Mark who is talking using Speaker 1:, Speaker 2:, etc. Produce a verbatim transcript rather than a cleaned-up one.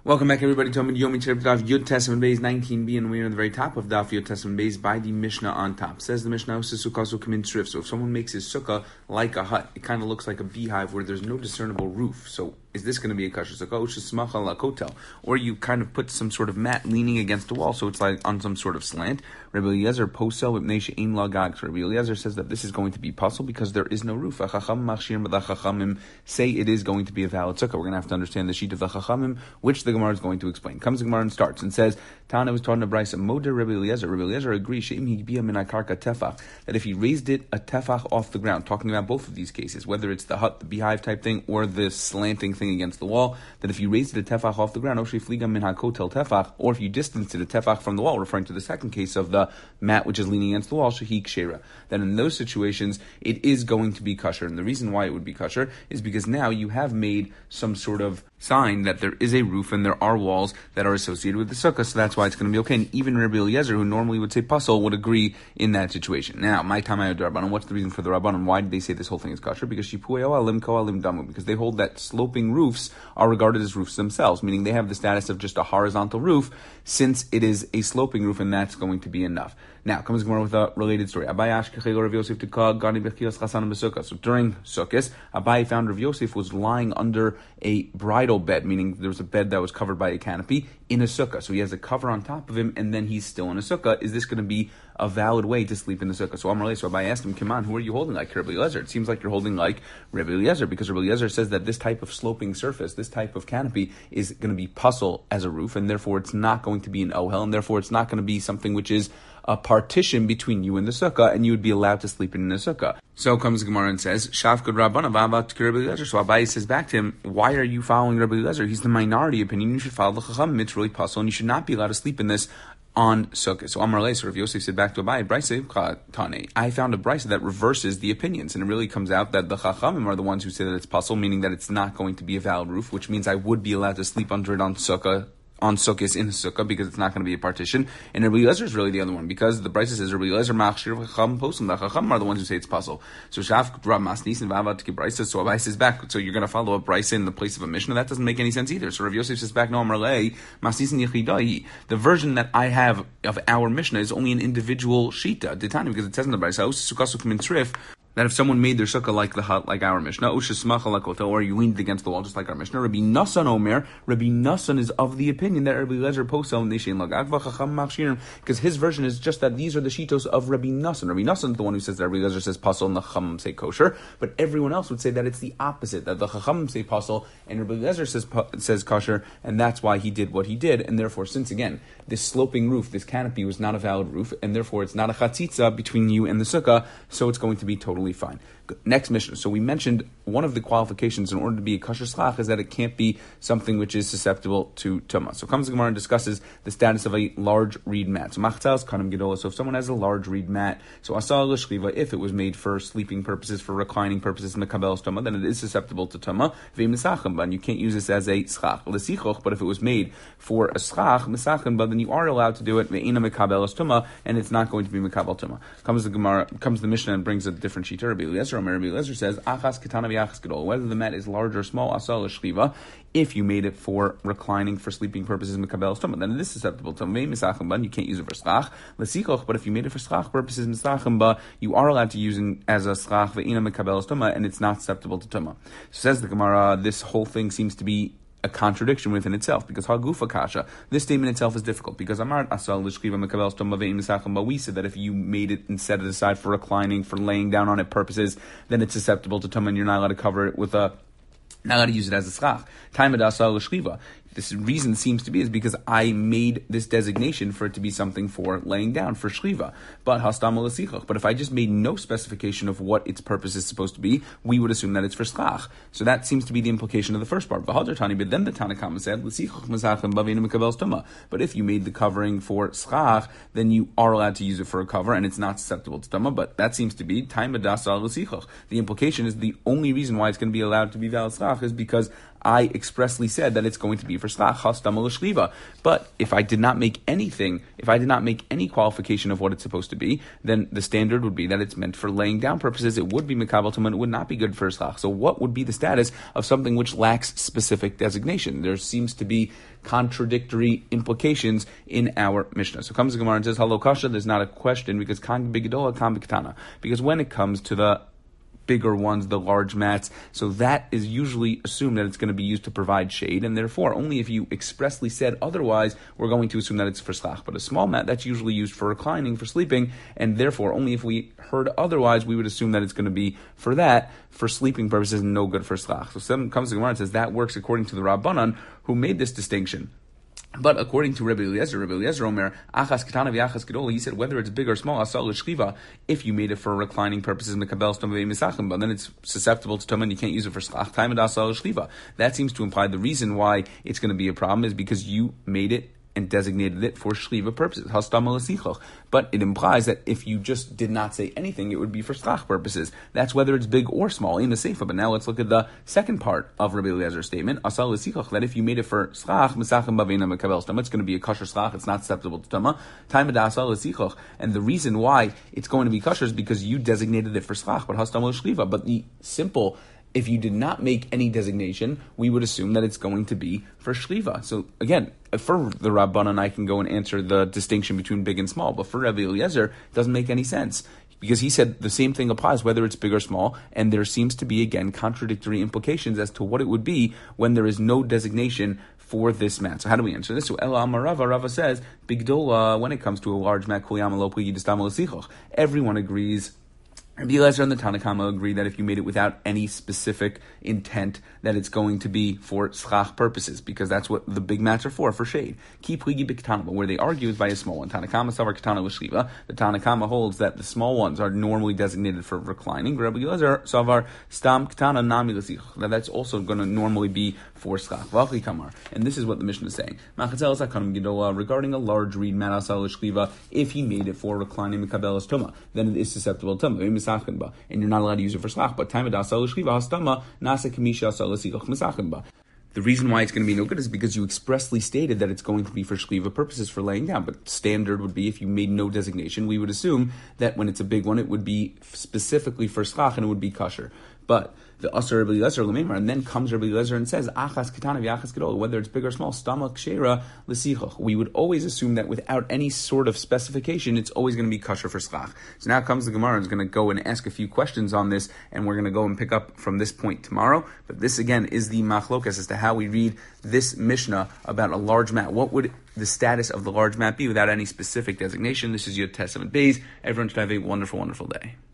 Speaker 1: Welcome back, everybody, to Amid Yomi Cherep Daf Yud Testament Beis nineteen b, and we're at the very top of Daf Yud Testament Beis by the Mishnah on top. Says the Mishnah, "Sukkah kamin trif." So if someone makes his sukkah like a hut, it kind of looks like a beehive where there's no discernible roof. So is this going to be a kasher sukkah? Or you kind of put some sort of mat leaning against the wall, so it's like on some sort of slant. Rabbi Eliezer posel with neisha ein lagag. Rabbi Eliezer says that this is going to be puzzle because there is no roof. Chacham machshir, but the chachamim say it is going to be a valid sukkah. We're going to have to understand the sheet of the chachamim, which the Gemara is going to explain. Comes the Gemara and starts and says, Tana was taught in a brisa, Moder Rabbi Eliezer. Rabbi Eliezer agrees she'im higbiya min akarka tefach, that if he raised it a tefach off the ground, talking about both of these cases, whether it's the hut, the beehive type thing, or the slanting thing against the wall, that if you raised it a tefach off the ground, or if you distanced it a tefach from the wall, referring to the second case of the mat which is leaning against the wall, shehi kshera, then in those situations it is going to be kosher. And the reason why it would be kosher is because now you have made some sort of sign that there is a roof and there are walls that are associated with the sukkah, so that's why it's going to be okay. And even Rabbi Eliezer, who normally would say puzzle, would agree in that situation. Now, my tamayod rabbanon, what's the reason for the rabbanon? Why did they say this whole thing is kosher? Because shipuyo alim ko alim damu, because they hold that sloping roofs are regarded as roofs themselves, meaning they have the status of just a horizontal roof, since it is a sloping roof, and that's going to be enough. Now, comes Gemara with a related story. So during Sukkot, Abai found Rav Yosef was lying under a bridal bed, meaning there was a bed that was covered by a canopy in a sukkah. So he has a cover on top of him, and then he's still in a sukkah. Is this going to be a valid way to sleep in the sukkah? So Amar so Abai asked him, "Come on, who are you holding like Rabbi Eliezer? It seems like you're holding like Rabbi Eliezer, because Rabbi Eliezer says that this type of sloping surface, this type of canopy, is going to be puzzle as a roof, and therefore it's not going to be an ohel, and therefore it's not going to be something which is a partition between you and the sukkah, and you would be allowed to sleep in the sukkah." So comes the Gemara and says, Shafkud Rabbana Vavat Rabbi Eliezer. So Abai says back to him, why are you following Rabbi Eliezer? He's the minority opinion. You should follow the Chacham. It's really puzzle, and you should not be allowed to sleep in this on sukkah. So Amar Lei, so Rav Yosef said back to Abai, Brisa Tane, I found a brisa that reverses the opinions, and it really comes out that the Chachamim are the ones who say that it's puzzle, meaning that it's not going to be a valid roof, which means I would be allowed to sleep under it on sukkah, on sukkahs in a sukkah, because it's not going to be a partition. And Rabbi Eliezer is really the other one, because the brisa says Rabbi Eliezer machshir v'chacham posum. The chacham are the ones who say it's puzzle. So shaf rab masnis and vavat brisa. So Abai says back, so you're going to follow a brisa in the place of a mishnah? That doesn't make any sense either. So Rabbi Yosef says back, no amarlei masnis and yechidai. The version that I have of our mishnah is only an individual shita detani, because it says in the brisa sukkah min trif, that if someone made their sukkah like the hut, like our Mishnah, or you leaned against the wall, just like our Mishnah, Rabbi Nassan Omer, Rabbi Nassan is of the opinion that Rabbi Eliezer posel neisha ein lagag v'chacham machshirim, because his version is just that these are the shitos of Rabbi Nassan. Rabbi Nassan is the one who says that Rabbi Eliezer says pasel and the chachamim say kosher, but everyone else would say that it's the opposite, that the chachamim say pasel and Rabbi Eliezer says says kosher, and that's why he did what he did. And therefore, since again this sloping roof, this canopy was not a valid roof, and therefore it's not a chatzitza between you and the sukkah, so it's going to be totally fine. Next mission. So we mentioned one of the qualifications in order to be a kosher schach is that it can't be something which is susceptible to tumah. So comes the Gemara and discusses the status of a large reed mat. So machtzals kanam gedola. So if someone has a large reed mat, so asal l'shchiva, if it was made for sleeping purposes, for reclining purposes, mekabel tumah, then it is susceptible to tumah. Ve'misachim, but you can't use this as a schach. L'sichoch, but if it was made for a schach, misachim, but then you are allowed to do it. Ve'ina mekabel tumah, and it's not going to be mekabel tumah. Comes the Gemara, comes the Mishnah and brings a different sheet. Rabbi Eliezer, Rabbi Eliezer says, Achas ketana v'achas gedol. Whether the mat is large or small, asal l'shchiva, if you made it for reclining, for sleeping purposes, mekabel tumah, then it is susceptible to misachim ba. You can't use it for schach. L'sichoch, but if you made it for schach purposes, misachim ba, you are allowed to use it as a schach ve'ina mekabel tumah, and it's not susceptible to tumah. So says the Gemara, this whole thing seems to be a contradiction within itself, because hagufa kasha, this statement itself is difficult, because amar asal l'shchiva mekabel tumah ve'im misachim ba, we said that if you made it and set it aside for reclining, for laying down on it purposes, then it's susceptible to tumah, and you're not allowed to cover it with a, not allowed to use it as a schach. Time asal l'shchiva. This reason seems to be is because I made this designation for it to be something for laying down, for shchiva. But hastam l'sichach. But if I just made no specification of what its purpose is supposed to be, we would assume that it's for schach. So that seems to be the implication of the first part. But then the Tanakama said, l'sichach mazachim bavina mekabel tumah. But if you made the covering for schach, then you are allowed to use it for a cover, and it's not susceptible to tumah. But that seems to be time adasal l'sichach. The implication is the only reason why it's going to be allowed to be valid schach is because I expressly said that it's going to be for slach, hastam l'shliva. But if I did not make anything, if I did not make any qualification of what it's supposed to be, then the standard would be that it's meant for laying down purposes. It would be mekabel tuma, it would not be good for slach. So what would be the status of something which lacks specific designation? There seems to be contradictory implications in our Mishnah. So comes the Gemara and says, Halo kasha, there's not a question, because kan bigedola, kan b'ktana. Because when it comes to the bigger ones, the large mats, so that is usually assumed that it's going to be used to provide shade, and therefore only if you expressly said otherwise, we're going to assume that it's for slach. But a small mat, that's usually used for reclining, for sleeping, and therefore only if we heard otherwise, we would assume that it's going to be for that, for sleeping purposes, and no good for slach. So some comes to Gemara and says that works according to the Rabbanan, who made this distinction. But according to Rabbi Eliezer, Rabbi Eliezer Omer, achas ketana v'achas gedol, he said whether it's big or small, asal l'shchiva, if you made it for reclining purposes, mekabel stom v'misachim, but then it's susceptible to tumah and you can't use it for slach, time asal l'shchiva. That seems to imply the reason why it's going to be a problem is because you made it and designated it for shliva purposes, hastam l'sichoch. But it implies that if you just did not say anything, it would be for slach purposes. That's whether it's big or small in the seifa. But now let's look at the second part of Rabbi Eliezer's statement, asal l'sichoch, that if you made it for slach, misachim bavena mekabel stam, it's going to be a kosher slach, it's not susceptible to tama, time asal l'sichoch. And the reason why it's going to be kosher is because you designated it for slach, but hastam l'shliva. But the simple if you did not make any designation, we would assume that it's going to be for shliva. So again, for the Rabbanan, I can go and answer the distinction between big and small, but for Rabbi Eliezer, it doesn't make any sense. Because he said the same thing applies whether it's big or small, and there seems to be, again, contradictory implications as to what it would be when there is no designation for this mat. So how do we answer this? So Ela Amar Rava, Rava says, Bigdola, when it comes to a large mat, everyone agrees. Rabbi Eliezer and the Tanna Kama agree that if you made it without any specific intent, that it's going to be for schach purposes, because that's what the big mats are for, for shade. Ki pligi b'ktana, but where they argue is by a small one. Tanna Kama savar ktana l'shliva. The Tanna Kama holds that the small ones are normally designated for reclining. Rabbi Eliezer savar stam ktana nami l'sich. That that's also going to normally be for schach. V'achli kamar. And this is what the Mishnah is saying. Machatzel sakanim gidola, regarding a large reed mat asal l'shliva, if he made it for reclining mekabelas tuma, then it is susceptible to tuma. And you're not allowed to use it for slach. But time asal l'shliva hastama nasa kamisha asal l'sichach misachim ba. The reason why it's going to be no good is because you expressly stated that it's going to be for shliva purposes, for laying down. But standard would be, if you made no designation, we would assume that when it's a big one, it would be specifically for slach and it would be kosher. But the Asar Rabbi Eliezer l'meimar, and then comes Rabbi Eliezer and says, Achas ketana v'achas gedol, whether it's big or small, stamach kshera l'sichach. We would always assume that without any sort of specification, it's always going to be kosher for slach. So now comes the Gemara and is going to go and ask a few questions on this, and we're going to go and pick up from this point tomorrow. But this again is the machlokas as to how we read this Mishnah about a large mat. What would the status of the large mat be without any specific designation? This is your Testament Beis. Everyone should have a wonderful, wonderful day.